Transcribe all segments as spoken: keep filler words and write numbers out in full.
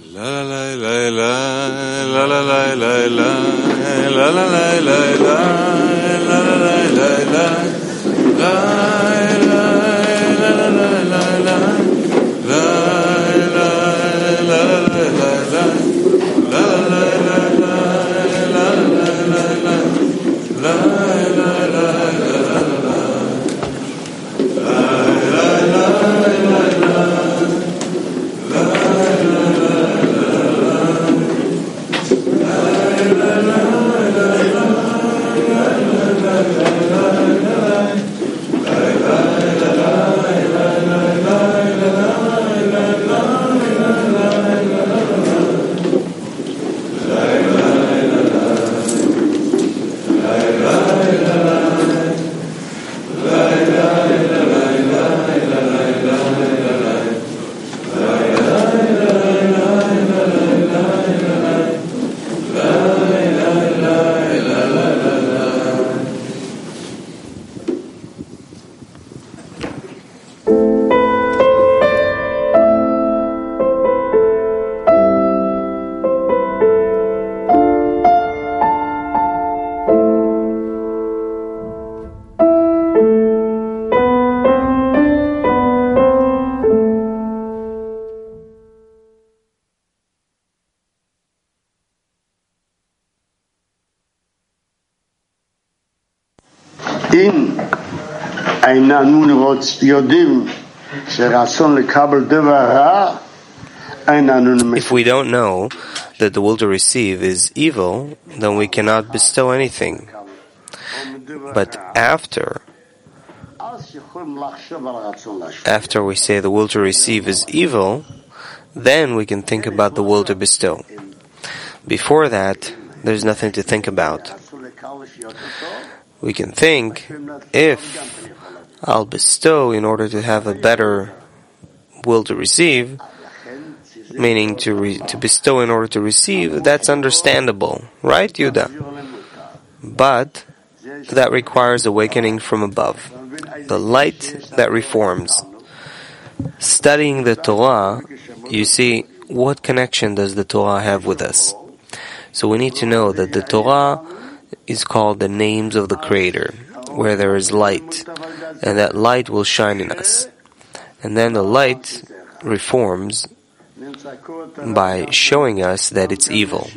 If we don't know that the will to receive is evil, then we cannot bestow anything. But after, after we say the will to receive is evil, then we can think about the will to bestow. Before that, there's nothing to think about. We can think, if I'll bestow in order to have a better will to receive, meaning to re- to bestow in order to receive, that's understandable, right, Yuda? But that requires awakening from above, the light that reforms. Studying the Torah, you see, what connection does the Torah have with us? So we need to know that the Torah is called the names of the Creator, where there is light, and that light will shine in us. And then the light reforms by showing us that it's evil.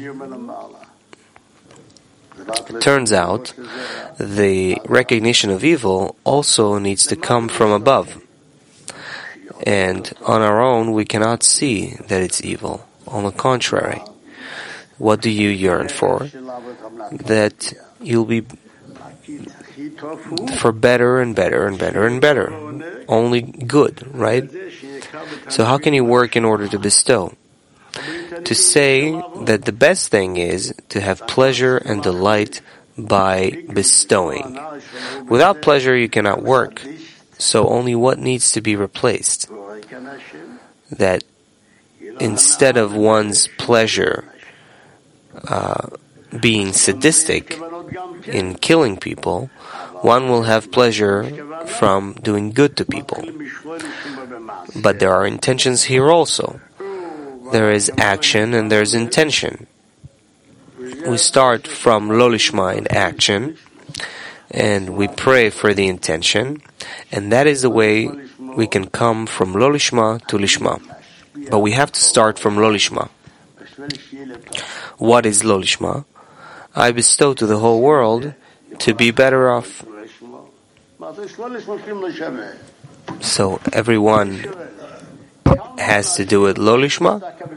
It turns out the recognition of evil also needs to come from above. And on our own, we cannot see that it's evil. On the contrary, what do you yearn for? That you'll be for better and better and better and better. Only good, right? So how can you work in order to bestow? To say that the best thing is to have pleasure and delight by bestowing. Without pleasure you cannot work. So only what needs to be replaced? That instead of one's pleasure uh, being sadistic in killing people, one will have pleasure from doing good to people. But there are intentions here also. There is action and there's intention. We start from lo lishma in action, and we pray for the intention, and that is the way we can come from lo lishma to lishma. But we have to start from lo lishma. What is lo lishma? I bestow to the whole world to be better off. So everyone has to do it lo lishma.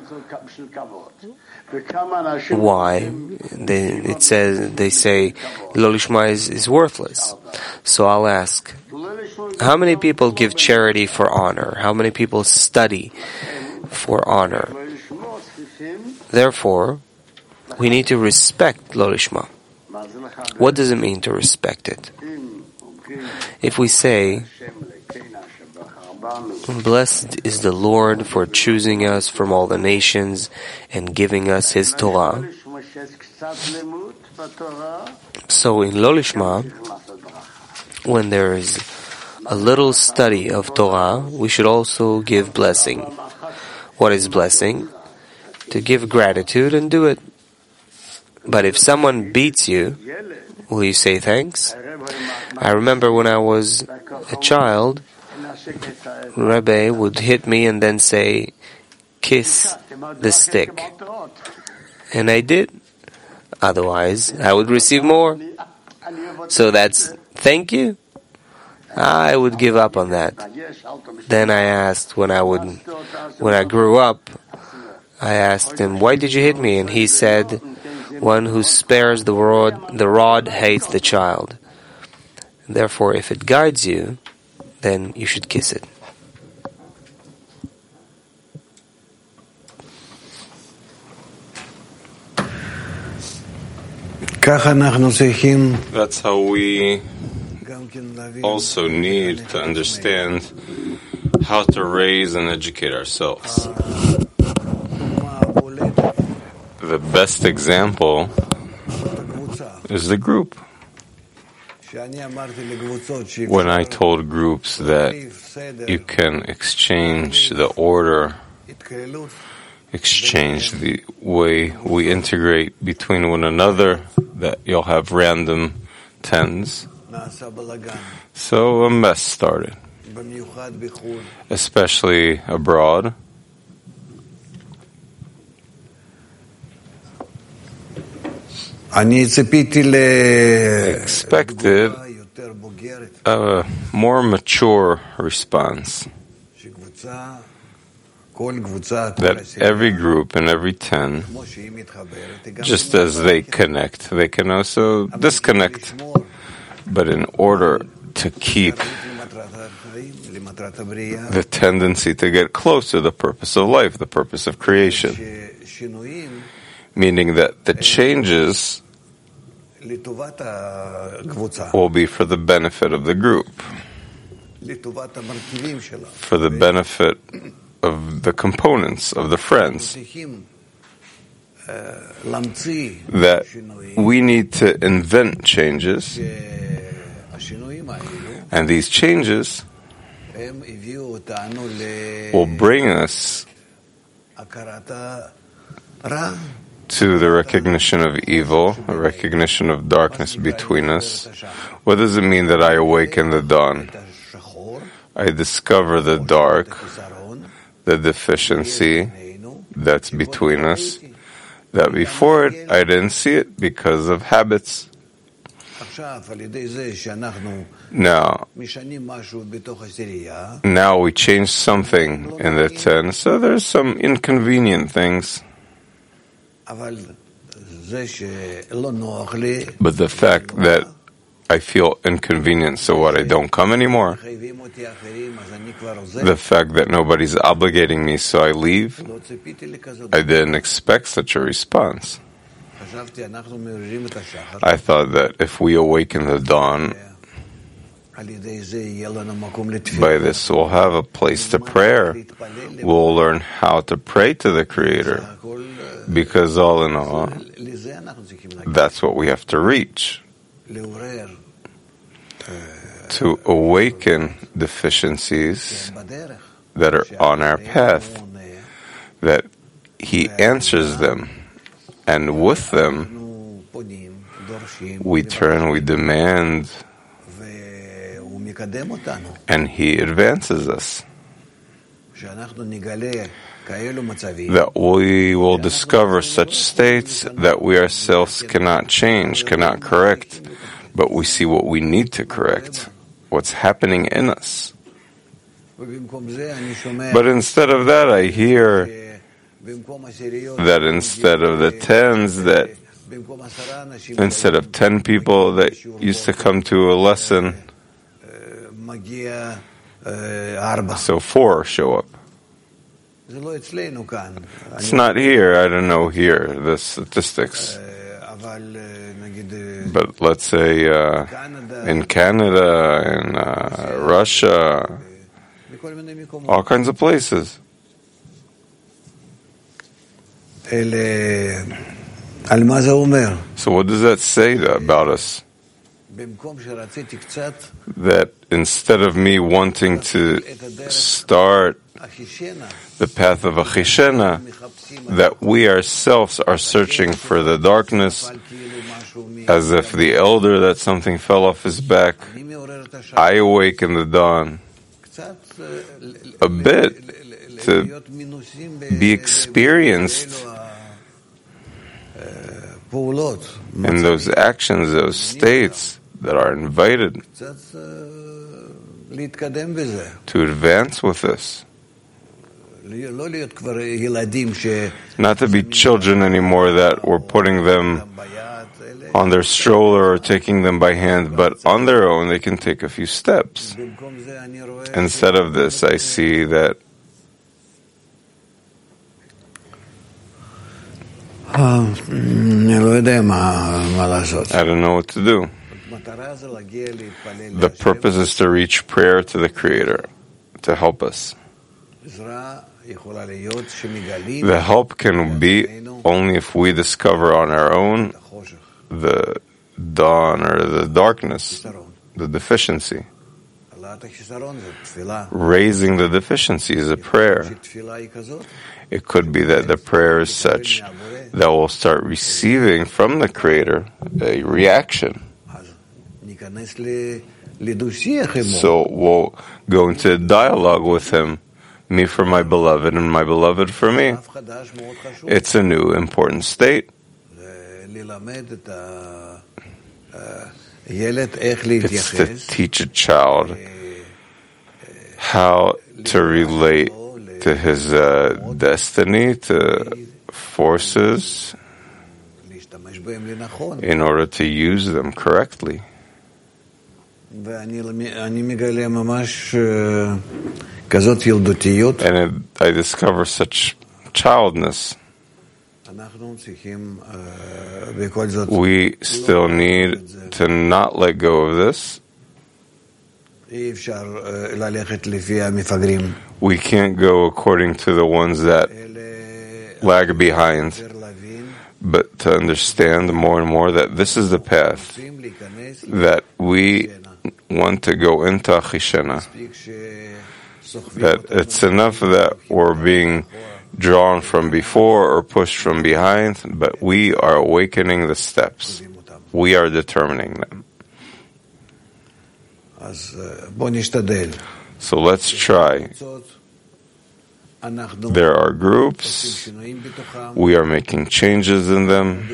Why? They, it says they say lo lishma is, is worthless. So I'll ask, how many people give charity for honor? How many people study for honor? Therefore, we need to respect lo lishma. What does it mean to respect it? If we say, blessed is the Lord for choosing us from all the nations and giving us His Torah. So in lo lishma, when there is a little study of Torah, we should also give blessing. What is blessing? to give gratitude and do it. But if someone beats you, will you say thanks? I remember when I was a child, Rebbe would hit me and then say, kiss the stick. And I did. Otherwise, I would receive more. So that's thank you? I would give up on that. Then I asked when I would, when I grew up, I asked him, why did you hit me? And he said, one who spares the rod, the rod hates the child. Therefore, if it guides you, then you should kiss it. That's how we also need to understand how to raise and educate ourselves. The best example is the group. When I told groups that you can exchange the order, exchange the way we integrate between one another, that you'll have random tens. So a mess started, especially abroad. Expected a more mature response. That every group and every ten, just as they connect, they can also disconnect. But in order to keep the tendency to get close to the purpose of life, the purpose of creation, meaning that the changes will be for the benefit of the group, for the benefit of the components, of the friends, that we need to invent changes, and these changes will bring us to the recognition of evil, a recognition of darkness between us. What does it mean that I awaken the dawn? I discover the dark, the deficiency that's between us, that before it I didn't see it because of habits. Now, now we change something in the ten, so there's some inconvenient things. But the fact that I feel inconvenient, so what, I don't come anymore? The fact that nobody's obligating me, so I leave? I didn't expect such a response. I thought that if we awaken the dawn, by this we'll have a place to prayer. We'll learn how to pray to the Creator. Because all in all, that's what we have to reach. To awaken deficiencies that are on our path, that He answers them, and with them we turn, we demand, and He advances us. That we will discover such states that we ourselves cannot change, cannot correct, but we see what we need to correct, what's happening in us. But instead of that, I hear that instead of the tens, that instead of ten people that used to come to a lesson, so four show up. It's not here, I don't know here, the statistics. But let's say uh, in Canada, in uh, Russia, all kinds of places. So what does that say about us? that instead of me wanting to start the path of Achishena, that we ourselves are searching for the darkness, as if the elder that something fell off his back. I awaken the dawn a bit to be experienced in those actions, those states that are invited to advance with this. Not to be children anymore that we're putting them on their stroller or taking them by hand, but on their own they can take a few steps. Instead of this, I see that I don't know what to do. The purpose is to reach prayer to the Creator, to help us. The help can be only if we discover on our own the dawn or the darkness, the deficiency. Raising the deficiency is a prayer. It could be that the prayer is such that we'll start receiving from the Creator a reaction. So we'll go into a dialogue with Him, me for my beloved and my beloved for me. It's a new important state. It's to teach a child how to relate to his uh, destiny, to forces, in order to use them correctly. And it, I discover such childness. We still need to not let go of this. We can't go according to the ones that lag behind, but to understand more and more that this is the path, that we want to go into Achishena, that it's enough that we're being drawn from before or pushed from behind, but we are awakening the steps. We are determining them. So let's try. There are groups. We are making changes in them.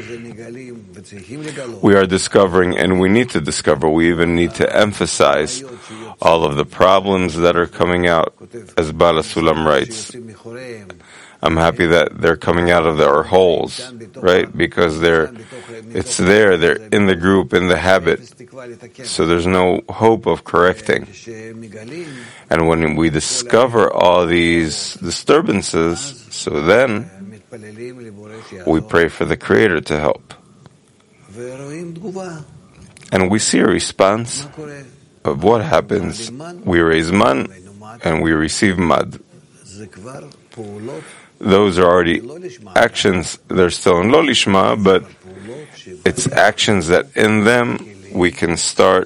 We are discovering, and we need to discover, we even need to emphasize all of the problems that are coming out, as Bala Sulam writes. I'm happy that they're coming out of their holes, right? Because they're, it's there, they're in the group, in the habit. So there's no hope of correcting. And when we discover all these disturbances, so then we pray for the Creator to help. And we see a response of what happens. We raise man and we receive mad. Those are already actions. They're still in Lo Lishma, but it's actions that in them we can start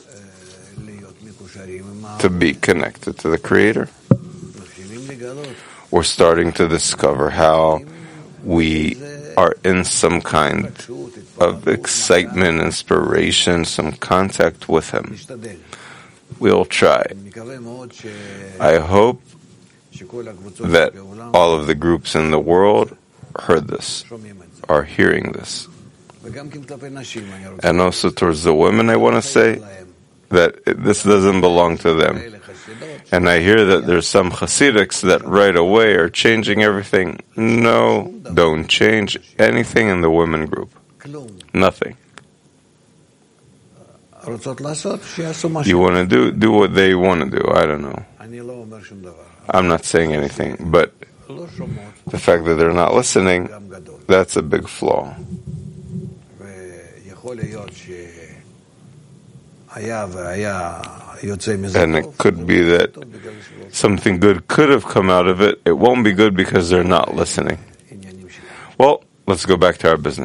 to be connected to the Creator. We're starting to discover how we are in some kind of excitement, inspiration, some contact with Him. We'll try. I hope that all of the groups in the world heard this, are hearing this. And also towards the women, I want to say that it, this doesn't belong to them. And I hear that there's some Hasidics that right away are changing everything. No, don't change anything in the women group. Nothing. You want to do, do what they want to do. I don't know. I'm not saying anything, but the fact that they're not listening, that's a big flaw. And it could be that something good could have come out of it. It won't be good because they're not listening. Well, let's go back to our business.